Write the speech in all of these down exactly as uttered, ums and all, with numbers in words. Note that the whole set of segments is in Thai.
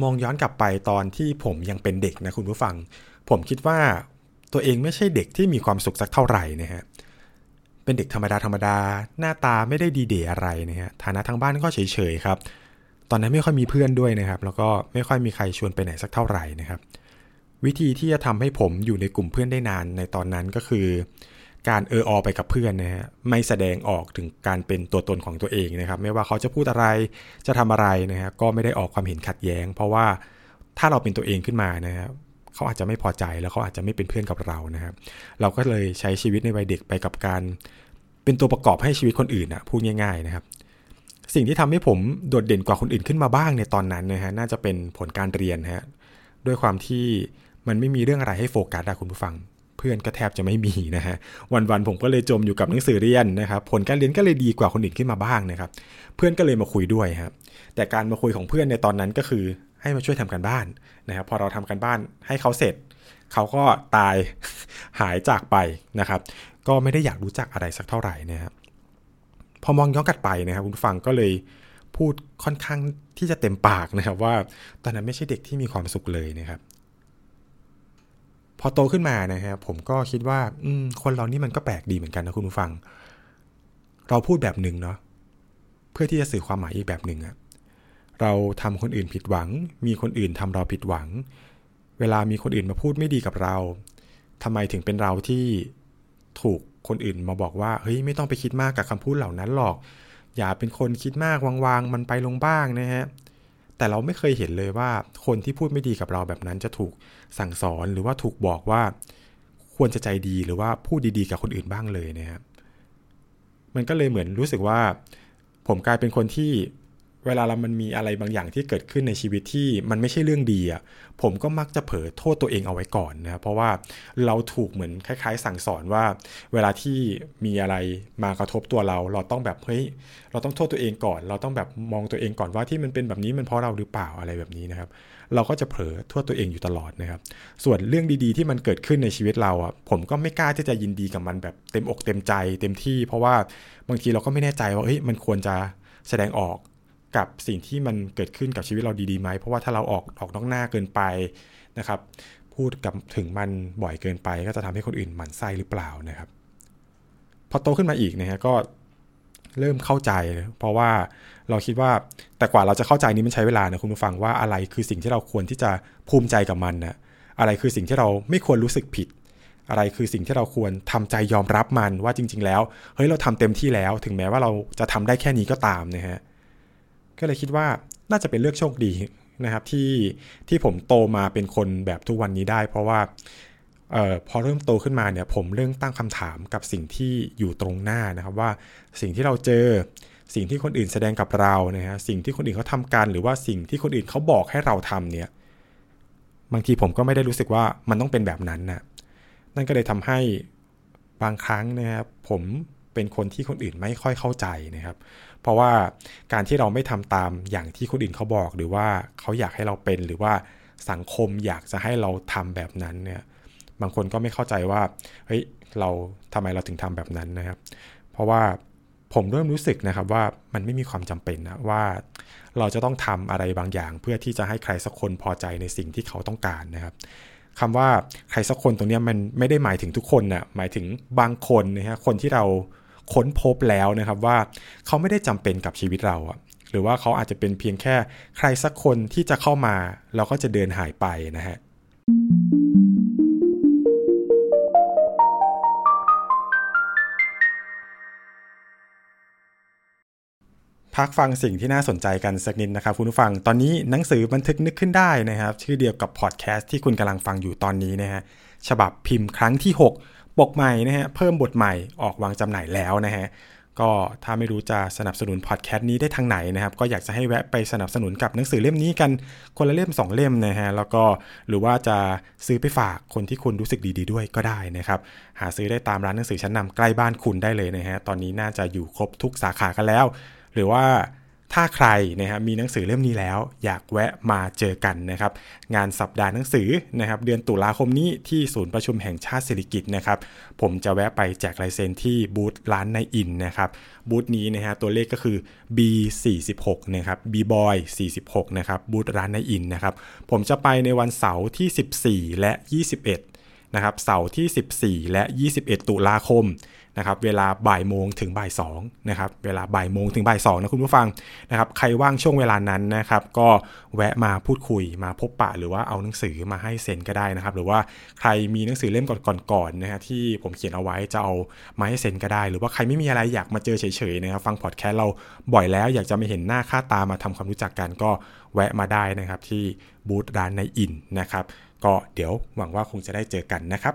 มองย้อนกลับไปตอนที่ผมยังเป็นเด็กนะคุณผู้ฟังผมคิดว่าตัวเองไม่ใช่เด็กที่มีความสุขสักเท่าไหร่นะฮะเป็นเด็กธรรมดาธรรมดาหน้าตาไม่ได้ดีเด่อะไรนะฮะฐานะทางบ้านก็เฉยๆครับตอนนั้นไม่ค่อยมีเพื่อนด้วยนะครับแล้วก็ไม่ค่อยมีใครชวนไปไหนสักเท่าไหร่นะครับวิธีที่จะทำให้ผมอยู่ในกลุ่มเพื่อนได้นานในตอนนั้นก็คือการเอออไปกับเพื่อนนะฮะไม่แสดงออกถึงการเป็นตัวตนของตัวเองนะครับไม่ว่าเขาจะพูดอะไรจะทำอะไรนะฮะก็ไม่ได้ออกความเห็นขัดแย้งเพราะว่าถ้าเราเป็นตัวเองขึ้นมานะฮะเขาอาจจะไม่พอใจแล้วเขาอาจจะไม่เป็นเพื่อนกับเรานะครับเราก็เลยใช้ชีวิตในวัยเด็กไปกับการเป็นตัวประกอบให้ชีวิตคนอื่นนะพูดง่ายๆนะครับสิ่งที่ทำให้ผมโดดเด่นกว่าคนอื่นขึ้นมาบ้างในตอนนั้นนะฮะน่าจะเป็นผลการเรียนฮะด้วยความที่มันไม่มีเรื่องอะไรให้โฟกัสอะคุณผู้ฟังเพื่อนก็แทบจะไม่มีนะฮะวันๆผมก็เลยจมอยู่กับหนังสือเรียนนะครับผลการเรียนก็เลยดีกว่าคนอื่นขึ้นมาบ้างนะครับเพื่อนก็เลยมาคุยด้วยครับแต่การมาคุยของเพื่อนในตอนนั้นก็คือให้มาช่วยทำการบ้านนะครับพอเราทำการบ้านให้เขาเสร็จเขาก็ตาย หายจากไปนะครับก็ไม่ได้อยากรู้จักอะไรสักเท่าไหร่นะครับพอมองย้อนกลับไปนะครับคุณผู้ฟังก็เลยพูดค่อนข้างที่จะเต็มปากนะครับว่าตอนนั้นไม่ใช่เด็กที่มีความสุขเลยนะครับพอโตขึ้นมานะครับผมก็คิดว่าคนเรานี่มันก็แปลกดีเหมือนกันนะคุณผู้ฟังเราพูดแบบหนึ่งเนาะเพื่อที่จะสื่อความหมายอีกแบบหนึ่งอะเราทำคนอื่นผิดหวังมีคนอื่นทำเราผิดหวังเวลามีคนอื่นมาพูดไม่ดีกับเราทำไมถึงเป็นเราที่ถูกคนอื่นมาบอกว่าเฮ้ยไม่ต้องไปคิดมากกับคำพูดเหล่านั้นหรอกอย่าเป็นคนคิดมากวางๆมันไปลงบ้างนะฮะแต่เราไม่เคยเห็นเลยว่าคนที่พูดไม่ดีกับเราแบบนั้นจะถูกสั่งสอนหรือว่าถูกบอกว่าควรจะใจดีหรือว่าพูดดีๆกับคนอื่นบ้างเลยนะครับมันก็เลยเหมือนรู้สึกว่าผมกลายเป็นคนที่เวลาเรามันมีอะไรบางอย่างที่เกิดขึ้นในชีวิตที่มันไม่ใช่เรื่องดีอ่ะผมก็มักจะเผลอโทษตัวเองเอาไว้ก่อนนะเพราะว่าเราถูกเหมือนคล้ายๆสั่งสอนว่าเวลาที่มีอะไรมากระทบตัวเราเราต้องแบบเฮ้ยเราต้องโทษตัวเองก่อนเราต้องแบบมองตัวเองก่อนว่าที่มันเป็นแบบนี้มันเพราะเราหรือเปล่าอะไรแบบนี้นะครับเราก็จะเผลอโทษตัวเองอยู่ตลอดนะครับส่วนเรื่องดีๆที่มันเกิดขึ้นในชีวิตเราอ่ะผมก็ไม่กล้าที่จะยินดีกับมันแบบเต็มอกเต็มใจเต็มที่เพราะว่าบางทีเราก็ไม่แน่ใจว่าเฮ้ยมันควรจะแสดงออกกับสิ่งที่มันเกิดขึ้นกับชีวิตเราดีๆไหมเพราะว่าถ้าเราออกออกนอกหน้าเกินไปนะครับพูดกับถึงมันบ่อยเกินไปก็จะทำให้คนอื่นหมั่นไส้หรือเปล่านะครับพอโตขึ้นมาอีกนะฮะก็เริ่มเข้าใจเพราะว่าเราคิดว่าแต่กว่าเราจะเข้าใจนี้มันใช้เวลานะคุณผู้ฟังว่าอะไรคือสิ่งที่เราควรที่จะภูมิใจกับมันนะอะไรคือสิ่งที่เราไม่ควรรู้สึกผิดอะไรคือสิ่งที่เราควรทำใจยอมรับมันว่าจริงๆแล้วเฮ้ยเราทำเต็มที่แล้วถึงแม้ว่าเราจะทำได้แค่นี้ก็ตามนะฮะก็เลยคิดว่าน่าจะเป็นเรื่องโชคดีนะครับที่ที่ผมโตมาเป็นคนแบบทุกวันนี้ได้เพราะว่าเอ่อพอเริ่มโตขึ้นมาเนี่ยผมเริ่มตั้งคำถามกับสิ่งที่อยู่ตรงหน้านะครับว่าสิ่งที่เราเจอสิ่งที่คนอื่นแสดงกับเรานะฮะสิ่งที่คนอื่นเขาทำกันหรือว่าสิ่งที่คนอื่นเขาบอกให้เราทำเนี่ยบางทีผมก็ไม่ได้รู้สึกว่ามันต้องเป็นแบบนั้นนะนั่นก็เลยทำให้บางครั้งนะครับผมเป็นคนที่คนอื่นไม่ค่อยเข้าใจนะครับเพราะว่าการที่เราไม่ทำตามอย่างที่คนอื่นเขาบอกหรือว่าเขาอยากให้เราเป็นหรือว่าสังคมอยากจะให้เราทำแบบนั้นเนี่ยบางคนก็ไม่เข้าใจว่าเฮ้ยเราทำไมเราถึงทำแบบนั้นนะครับเพราะว่าผมเริ่มรู้สึกนะครับว่ามันไม่มีความจำเป็นนะว่าเราจะต้องทำอะไรบางอย่างเพื่อที่จะให้ใครสักคนพอใจในสิ่งที่เขาต้องการนะครับคำว่าใครสักคนตรงนี้มันไม่ได้หมายถึงทุกคนนะหมายถึงบางคนนะฮะคนที่เราค้นพบแล้วนะครับว่าเขาไม่ได้จำเป็นกับชีวิตเราอะหรือว่าเขาอาจจะเป็นเพียงแค่ใครสักคนที่จะเข้ามาแล้วก็จะเดินหายไปนะฮะพักฟังสิ่งที่น่าสนใจกันสักนิดนะครับคุณผู้ฟังตอนนี้หนังสือบันทึกนึกขึ้นได้นะครับชื่อเดียวกับพอดแคสต์ที่คุณกำลังฟังอยู่ตอนนี้นะฮะฉบับพิมพ์ครั้งที่หกปกใหม่นะฮะเพิ่มบทใหม่ออกวางจำหน่ายแล้วนะฮะก็ถ้าไม่รู้จะสนับสนุนพอดแคสต์นี้ได้ทางไหนนะครับก็อยากจะให้แวะไปสนับสนุนกับหนังสือเล่มนี้กันคนละเล่มสองเล่มนะฮะแล้วก็หรือว่าจะซื้อไปฝากคนที่คุณรู้สึกดีๆด้วยก็ได้นะครับหาซื้อได้ตามร้านหนังสือชั้นนำใกล้บ้านคุณได้เลยนะฮะตอนนี้น่าจะอยู่ครบทุกสาขากันแล้วหรือว่าถ้าใครนะฮะมีหนังสือเล่มนี้แล้วอยากแวะมาเจอกันนะครับงานสัปดาห์หนังสือนะครับเดือนตุลาคมนี้ที่ศูนย์ประชุมแห่งชาติสิริกิติ์นะครับผมจะแวะไปแจกลายเซ็นที่บูธร้านนายอินนะครับบูธนี้นะฮะตัวเลขก็คือ บี สี่สิบหก นะครับ B Boy สี่สิบหกนะครับบูธร้านนายอินนะครับผมจะไปในวันเสาร์ที่สิบสี่และยี่สิบเอ็ดนะครับเสาร์ที่สิบสี่และยี่สิบเอ็ดตุลาคมนะครับเวลาบ่ายโมงถึงบ่ายสองนะครับเวลาบ่ายโมงถึงบ่ายสองนะคุณผู้ฟังนะครับใครว่างช่วงเวลานั้นนะครับก็แวะมาพูดคุยมาพบปะหรือว่าเอาหนังสือมาให้เซ็นก็ได้นะครับหรือว่าใครมีหนังสือเล่มก่อนๆนะฮะที่ผมเขียนเอาไว้จะเอามาให้เซ็นก็ได้หรือว่าใครไม่มีอะไรอยากมาเจอเฉยๆนะครับฟังพอดแคสต์เราบ่อยแล้วอยากจะมาเห็นหน้าค่าตามาทำความรู้จักกันก็แวะมาได้นะครับที่บูธร้านนายอินนะครับก็เดี๋ยวหวังว่าคงจะได้เจอกันนะครับ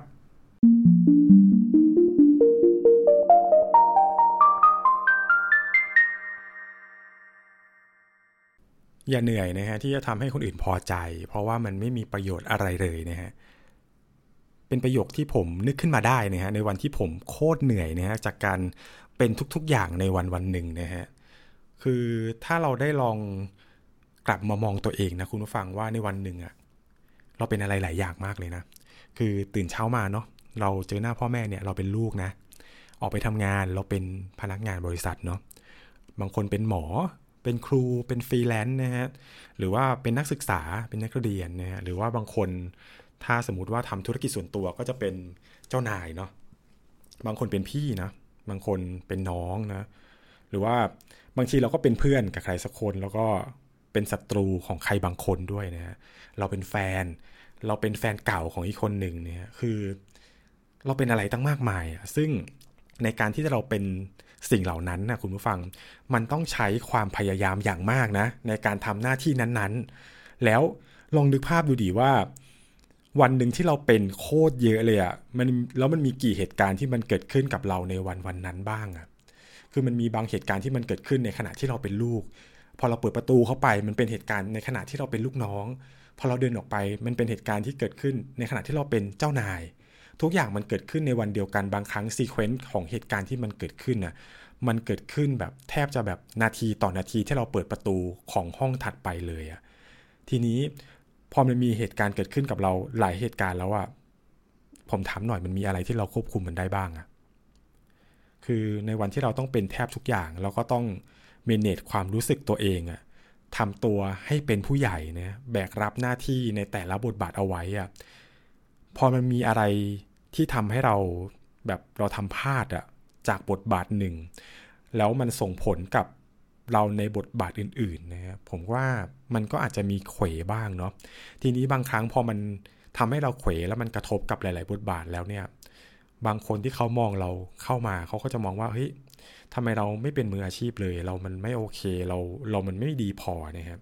อย่าเหนื่อยนะฮะที่จะทำให้คนอื่นพอใจเพราะว่ามันไม่มีประโยชน์อะไรเลยนะฮะเป็นประโยคที่ผมนึกขึ้นมาได้นะฮะในวันที่ผมโคตรเหนื่อยนะฮะจากการเป็นทุกๆอย่างในวันวันหนึ่งนะฮะคือถ้าเราได้ลองกลับมามองตัวเองนะคุณผู้ฟังว่าในวันหนึ่งอะเราเป็นอะไรหลายอย่างมากเลยนะคือตื่นเช้ามาเนาะเราเจอหน้าพ่อแม่เนี่ยเราเป็นลูกนะออกไปทำงานเราเป็นพนักงานบริษัทเนาะบางคนเป็นหมอเป็นครูเป็นฟรีแลนซ์นะฮะหรือว่าเป็นนักศึกษาเป็นนักเรียนนะฮะหรือว่าบางคนถ้าสมมุติว่าทำธุรกิจส่วนตัวก็จะเป็นเจ้านายเนาะบางคนเป็นพี่นะบางคนเป็นน้องนะหรือว่าบางทีเราก็เป็นเพื่อนกับใครสักคนแล้วก็เป็นศัตรูของใครบางคนด้วยนะฮะเราเป็นแฟนเราเป็นแฟนเก่าของอีกคนหนึ่งเนี่ยคือเราเป็นอะไรตั้งมากมายอ่ะซึ่งในการที่เราเป็นสิ่งเหล่านั้นนะคุณผู้ฟังมันต้องใช้ความพยายามอย่างมากนะในการทำหน้าที่นั้นๆแล้วลองนึกภาพดูดิว่าวันหนึ่งที่เราเป็นโคตรเยอะเลยอ่ะมันแล้วมันมีกี่เหตุการณ์ที่มันเกิดขึ้นกับเราในวันวันนั้นบ้างอ่ะคือมันมีบางเหตุการณ์ที่มันเกิดขึ้นในขณะที่เราเป็นลูกพอเราเปิดประตูเข้าไปมันเป็นเหตุการณ์ในขณะที่เราเป็นลูกน้องพอเราเดินออกไปมันเป็นเหตุการณ์ที่เกิดขึ้นในขณะที่เราเป็นเจ้านายทุกอย่างมันเกิดขึ้นในวันเดียวกันบางครั้งซีเควนซ์ของเหตุการณ์ที่มันเกิดขึ้นน่ะมันเกิดขึ้นแบบแทบจะแบบนาทีต่อนาทีที่เราเปิดประตูของห้องถัดไปเลยอ่ะทีนี้พอมันมีเหตุการณ์เกิดขึ้นกับเราหลายเหตุการณ์แล้วอ่ะผมถามหน่อยมันมีอะไรที่เราควบคุมมันได้บ้างอ่ะคือในวันที่เราต้องเป็นแทบทุกอย่างเราก็ต้องเมเนจความรู้สึกตัวเองอ่ะทำตัวให้เป็นผู้ใหญ่นะแบกรับหน้าที่ในแต่ละบทบาทเอาไว้อ่ะพอมันมีอะไรที่ทำให้เราแบบเราทำพลาดอ่ะจากบทบาทหนึ่งแล้วมันส่งผลกับเราในบทบาทอื่นๆนะครับผมว่ามันก็อาจจะมีเขวบ้างเนาะทีนี้บางครั้งพอมันทำให้เราเขวแล้วมันกระทบกับหลายๆบทบาทแล้วเนี่ยบางคนที่เขามองเราเข้ามาเขาก็จะมองว่าเฮ้ยทำไมเราไม่เป็นมืออาชีพเลยเรามันไม่โอเคเราเรามันไม่ดีพอนะครับ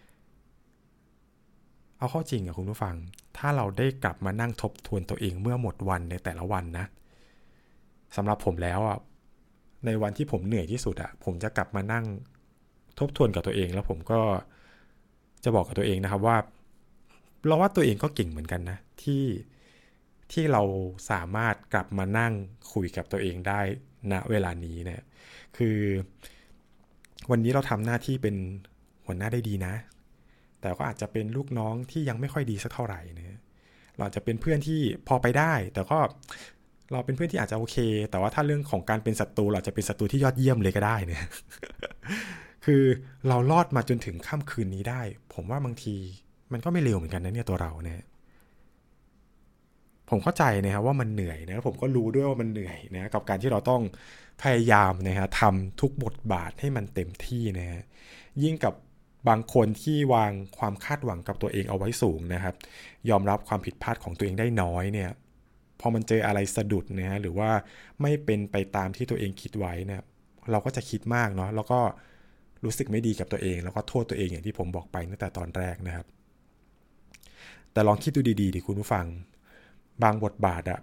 เอาเข้าจริงอะคุณผู้ฟังถ้าเราได้กลับมานั่งทบทวนตัวเองเมื่อหมดวันในแต่ละวันนะสำหรับผมแล้วอ่ะในวันที่ผมเหนื่อยที่สุดอ่ะผมจะกลับมานั่งทบทวนกับตัวเองแล้วผมก็จะบอกกับตัวเองนะครับว่าเราว่าตัวเองก็เก่งเหมือนกันนะที่ที่เราสามารถกลับมานั่งคุยกับตัวเองได้ณเวลานี้เนี่ยคือวันนี้เราทำหน้าที่เป็นหัวหน้าได้ดีนะแต่ก็อาจจะเป็นลูกน้องที่ยังไม่ค่อยดีสักเท่าไหร่นะเราจะเป็นเพื่อนที่พอไปได้แต่ก็เราเป็นเพื่อนที่อาจจะโอเคแต่ว่าถ้าเรื่องของการเป็นศัตรูเราจะเป็นศัตรูที่ยอดเยี่ยมเลยก็ได้เนี่ย คือเรารอดมาจนถึงค่ำคืนนี้ได้ผมว่าบางทีมันก็ไม่เลวเหมือนกันนะเนี่ยตัวเราเนี่ยผมเข้าใจนะครับว่ามันเหนื่อยนะผมก็รู้ด้วยว่ามันเหนื่อยนะกับการที่เราต้องพยายามนะฮะทำทุกบทบาทให้มันเต็มที่นะฮะยิ่งกับบางคนที่วางความคาดหวังกับตัวเองเอาไว้สูงนะครับยอมรับความผิดพลาดของตัวเองได้น้อยเนี่ยพอมันเจออะไรสะดุดนะฮะหรือว่าไม่เป็นไปตามที่ตัวเองคิดไว้เนี่ยเราก็จะคิดมากเนาะแล้วก็รู้สึกไม่ดีกับตัวเองแล้วก็โทษตัวเองอย่างที่ผมบอกไปตั้งแต่ตอนแรกนะครับแต่ลองคิดดูดีๆดิคุณผู้ฟังบางบทบาทอะ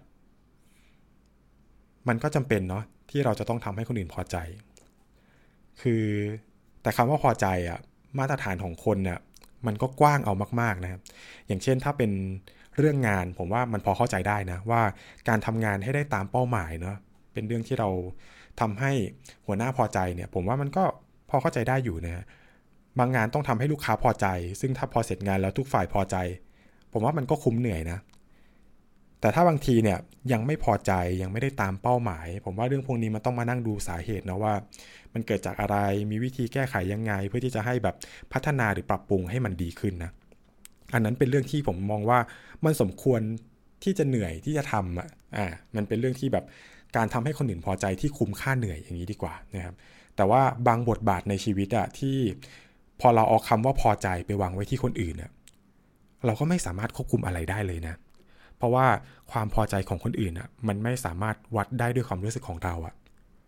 มันก็จำเป็นเนาะที่เราจะต้องทำให้คนอื่นพอใจคือแต่คำว่าพอใจอะมาตรฐานของคนเนี่ยมันก็กว้างเอามากๆนะครับอย่างเช่นถ้าเป็นเรื่องงานผมว่ามันพอเข้าใจได้นะว่าการทำงานให้ได้ตามเป้าหมายเนาะเป็นเรื่องที่เราทำให้หัวหน้าพอใจเนี่ยผมว่ามันก็พอเข้าใจได้อยู่นะฮะบางงานต้องทำให้ลูกค้าพอใจซึ่งถ้าพอเสร็จงานแล้วทุกฝ่ายพอใจผมว่ามันก็คุ้มเหนื่อยนะแต่ถ้าบางทีเนี่ยยังไม่พอใจยังไม่ได้ตามเป้าหมายผมว่าเรื่องพวกนี้มันต้องมานั่งดูสาเหตุนะว่ามันเกิดจากอะไรมีวิธีแก้ไขยังไงเพื่อที่จะให้แบบพัฒนาหรือปรับปรุงให้มันดีขึ้นนะอันนั้นเป็นเรื่องที่ผมมองว่ามันสมควรที่จะเหนื่อยที่จะทำอ่ะอ่ามันเป็นเรื่องที่แบบการทำให้คนอื่นพอใจที่คุ้มค่าเหนื่อยอย่างนี้ดีกว่านะครับแต่ว่าบางบทบาทในชีวิตอะที่พอเราเอาคำว่าพอใจไปวางไว้ที่คนอื่นเนี่ยเราก็ไม่สามารถควบคุมอะไรได้เลยนะเพราะว่าความพอใจของคนอื่นอะมันไม่สามารถวัดได้ด้วยความรู้สึกของเราอะ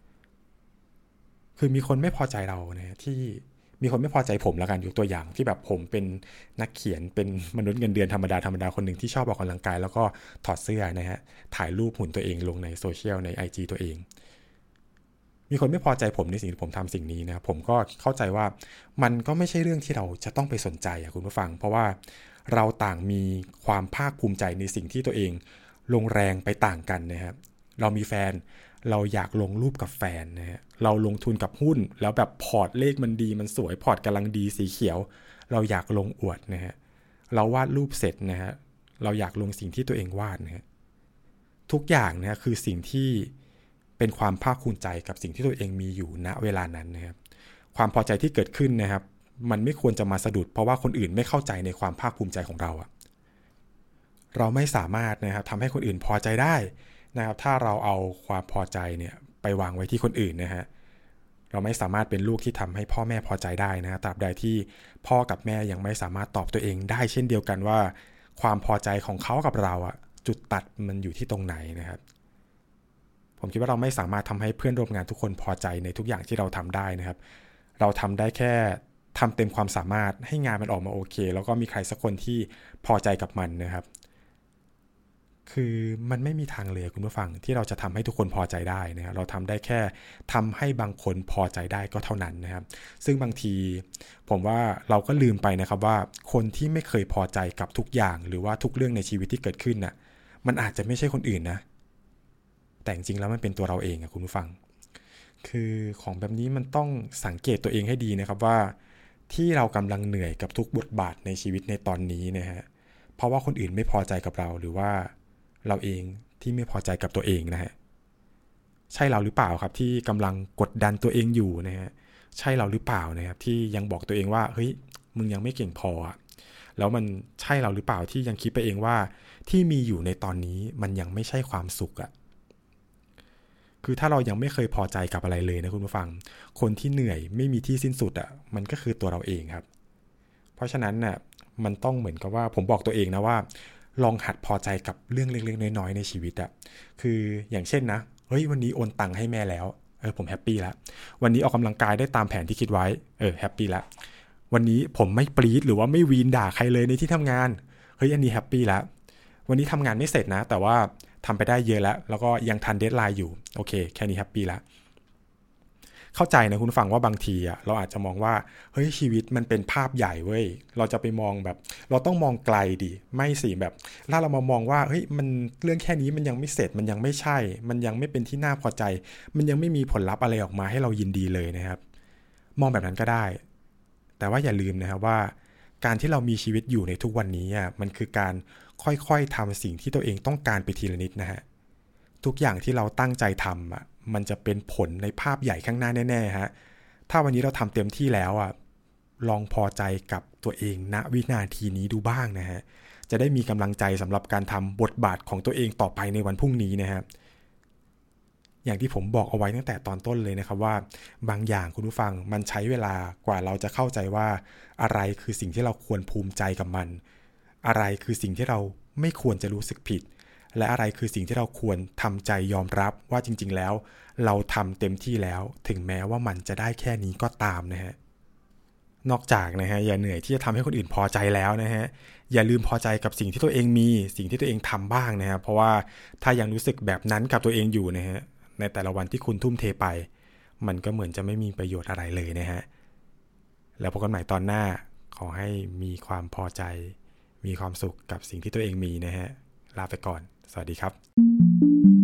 คือมีคนไม่พอใจเราเนี่ยที่มีคนไม่พอใจผมแล้วกันยกตัวอย่างที่แบบผมเป็นนักเขียนเป็นมนุษย์เงินเดือนธรรมดาธรรมดาคนหนึ่งที่ชอบออกกำลังกายแล้วก็ถอดเสื้อนะฮะถ่ายรูปหุ่นตัวเองลงในโซเชียลใน ไอ จี ตัวเองมีคนไม่พอใจผมในสิ่งที่ผมทำสิ่งนี้นะผมก็เข้าใจว่ามันก็ไม่ใช่เรื่องที่เราจะต้องไปสนใจอะคุณผู้ฟังเพราะว่าเราต่างมีความภาคภูมิใจในสิ่งที่ตัวเองลงแรงไปต่างกันนะครับเรามีแฟนเราอยากลงรูปกับแฟนนะฮะเราลงทุนกับหุ้นแล้วแบบพอร์ตเลขมันดีมันสวยพอร์ตกำลังดีสีเขียวเราอยากลงอวดนะฮะเราวาดรูปเสร็จนะฮะเราอยากลงสิ่งที่ตัวเองวาดนะฮะทุกอย่างนะคือสิ่งที่เป็นความภาคภูมิใจกับสิ่งที่ตัวเองมีอยู่ณเวลานั้นนะครับความพอใจที่เกิดขึ้นนะครับมันไม่ควรจะมาสะดุดเพราะว่าคนอื่นไม่เข้าใจในความภาคภูมิใจของเราอะเราไม่สามารถนะครับทำให้คนอื่นพอใจได้นะครับถ้าเราเอาความพอใจเนี่ยไปวางไว้ที่คนอื่นนะฮะเราไม่สามารถเป็นลูกที่ทำให้พ่อแม่พอใจได้นะตราบใดที่พ่อกับแม่ยังไม่สามารถตอบตัวเองได้เช่นเดียวกันว่าความพอใจของเขากับเราอะจุดตัดมันอยู่ที่ตรงไหนนะครับผมคิดว่าเราไม่สามารถทำให้เพื่อนร่วมงานทุกคนพอใจในทุกอย่างที่เราทำได้นะครับเราทำได้แค่ทำเต็มความสามารถให้งานมันออกมาโอเคแล้วก็มีใครสักคนที่พอใจกับมันนะครับคือมันไม่มีทางเลยคุณผู้ฟังที่เราจะทำให้ทุกคนพอใจได้นะครับเราทำได้แค่ทำให้บางคนพอใจได้ก็เท่านั้นนะครับซึ่งบางทีผมว่าเราก็ลืมไปนะครับว่าคนที่ไม่เคยพอใจกับทุกอย่างหรือว่าทุกเรื่องในชีวิตที่เกิดขึ้นน่ะมันอาจจะไม่ใช่คนอื่นนะแต่จริงๆแล้วมันเป็นตัวเราเองอะคุณผู้ฟังคือของแบบนี้มันต้องสังเกตตัวเองให้ดีนะครับว่าที่เรากำลังเหนื่อยกับทุกบทบาทในชีวิตในตอนนี้นะฮะเพราะว่าคนอื่นไม่พอใจกับเราหรือว่าเราเองที่ไม่พอใจกับตัวเองนะฮะใช่เราหรือเปล่าครับที่กำลังกดดันตัวเองอยู่นะฮะใช่เราหรือเปล่านะครับที่ยังบอกตัวเองว่าเฮ้ยมึงยังไม่เก่งพออะแล้วมันใช่เราหรือเปล่าที่ยังคิดไปเองว่าที่มีอยู่ในตอนนี้มันยังไม่ใช่ความสุขอะคือถ้าเรายังไม่เคยพอใจกับอะไรเลยนะคุณผู้ฟังคนที่เหนื่อยไม่มีที่สิ้นสุดอ่ะมันก็คือตัวเราเองครับเพราะฉะนั้นน่ะมันต้องเหมือนกับว่าผมบอกตัวเองนะว่าลองหัดพอใจกับเรื่องเล็กๆน้อยๆในชีวิตอ่ะคืออย่างเช่นนะเฮ้ยวันนี้โอนตังค์ให้แม่แล้วเออผมแฮปปี้แล้ววันนี้ออกกำลังกายได้ตามแผนที่คิดไว้เออแฮปปี้แล้ววันนี้ผมไม่ปรี๊ดหรือว่าไม่วีนด่าใครเลยในที่ทำงานเฮ้ยอันนี้แฮปปี้แล้ววันนี้ทำงานไม่เสร็จนะแต่ว่าทำไปได้เยอะแล้วแล้วก็ยังทันเดดไลน์อยู่โอเคแค่นี้แฮปปี้แล้วเข้าใจนะคุณฟังว่าบางทีอ่ะเราอาจจะมองว่าเฮ้ยชีวิตมันเป็นภาพใหญ่เว้ยเราจะไปมองแบบเราต้องมองไกลดิไม่สิแบบถ้าเรามามองว่าเฮ้ยมันเรื่องแค่นี้มันยังไม่เสร็จมันยังไม่ใช่มันยังไม่เป็นที่น่าพอใจมันยังไม่มีผลลัพธ์อะไรออกมาให้เรายินดีเลยนะครับมองแบบนั้นก็ได้แต่ว่าอย่าลืมนะครับว่าการที่เรามีชีวิตอยู่ในทุกวันนี้อ่ะมันคือการค่อยๆทำสิ่งที่ตัวเองต้องการไปทีละนิดนะฮะทุกอย่างที่เราตั้งใจทำอ่ะมันจะเป็นผลในภาพใหญ่ข้างหน้าแน่ๆฮะถ้าวันนี้เราทำเต็มที่แล้วอ่ะลองพอใจกับตัวเองณวินาทีนี้ดูบ้างนะฮะจะได้มีกำลังใจสำหรับการทำบทบาทของตัวเองต่อไปในวันพรุ่งนี้นะฮะอย่างที่ผมบอกเอาไว้ตั้งแต่ตอนต้นเลยนะครับว่าบางอย่างคุณผู้ฟังมันใช้เวลากว่าเราจะเข้าใจว่าอะไรคือสิ่งที่เราควรภูมิใจกับมันอะไรคือสิ่งที่เราไม่ควรจะรู้สึกผิดและอะไรคือสิ่งที่เราควรทำใจยอมรับว่าจริงๆแล้วเราทำเต็มที่แล้วถึงแม้ว่ามันจะได้แค่นี้ก็ตามนะฮะนอกจากนะฮะอย่าเหนื่อยที่จะทำให้คนอื่นพอใจแล้วนะฮะอย่าลืมพอใจกับสิ่งที่ตัวเองมีสิ่งที่ตัวเองทำบ้างนะครับเพราะว่าถ้ายังรู้สึกแบบนั้นกับตัวเองอยู่นะฮะในแต่ละวันที่คุณทุ่มเทไปมันก็เหมือนจะไม่มีประโยชน์อะไรเลยนะฮะแล้วพบกันใหม่ตอนหน้าขอให้มีความพอใจมีความสุขกับสิ่งที่ตัวเองมีนะฮะลาไปก่อนสวัสดีครับ